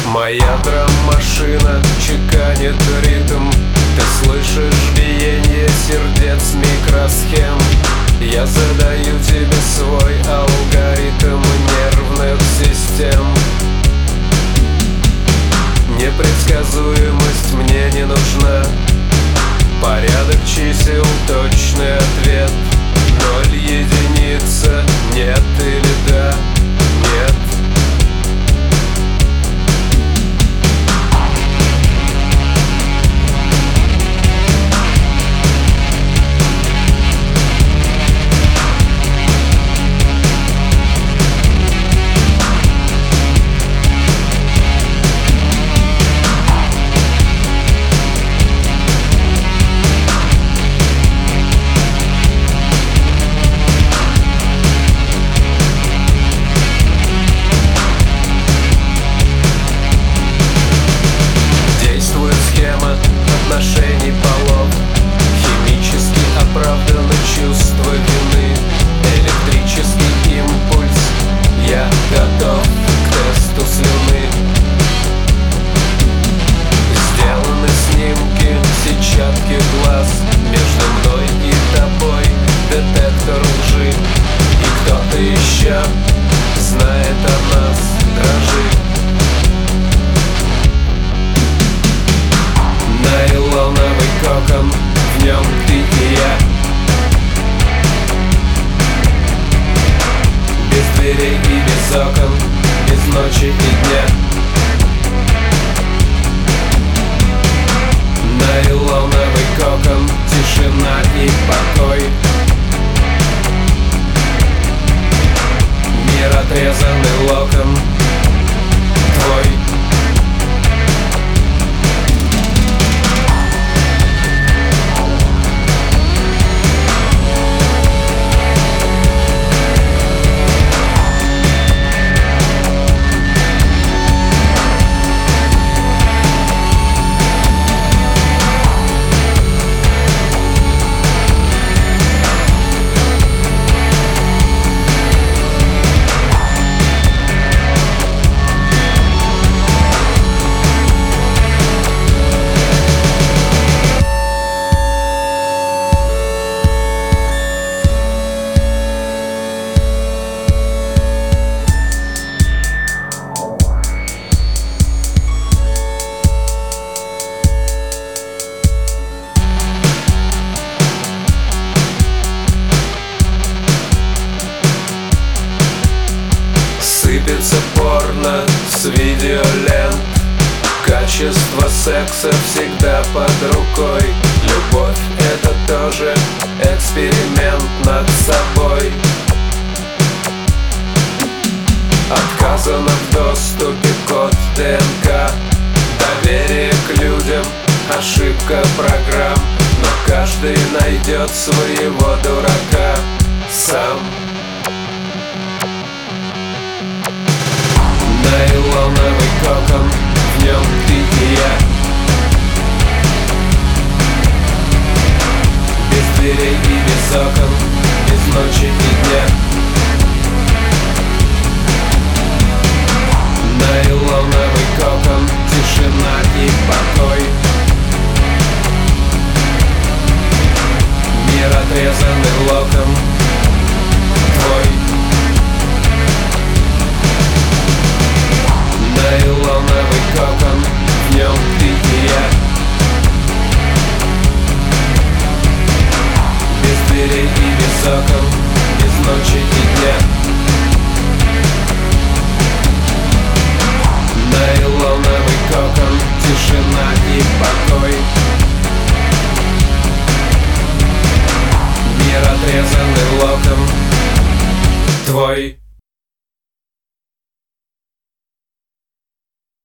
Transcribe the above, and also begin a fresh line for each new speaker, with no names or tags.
Моя драм-машина чеканит ритм. Ты слышишь биение сердец микросхем. Я задаю тебе свой алгоритм нервных систем. Непредсказуемость мне не нужна. Порядок чисел, точный ответ. 0, единица, нет или да, нет. Отношений полов. Химически оправданы чувства вины. Электрический импульс. Я готов к тесту слюны. Сделаны снимки, сетчатки глаз. Между мной и тобой детектор лжи. И кто-то еще знает о нас. Дрожи. Нейлоновый кокон, в нем ты и я. Без дверей и без окон, без ночи и дня. Нейлоновый кокон, тишина и покой. Мир отрезанный локон твой. Сыпется порно с видеолент. Качество секса всегда под рукой. Любовь — это тоже эксперимент над собой. Отказано в доступе код ДНК. Доверие к людям — ошибка программ. Но каждый найдет своего дурака сам. Нейлоновый кокон, в нем ты и я. Без дверей и без окон, без ночи и дня. Нейлоновый кокон, тишина и покой. Мир отрезанный локон твой. Нейлоновый кокон, в нем ты и я. Без дверей и без окон, без ночи и дня.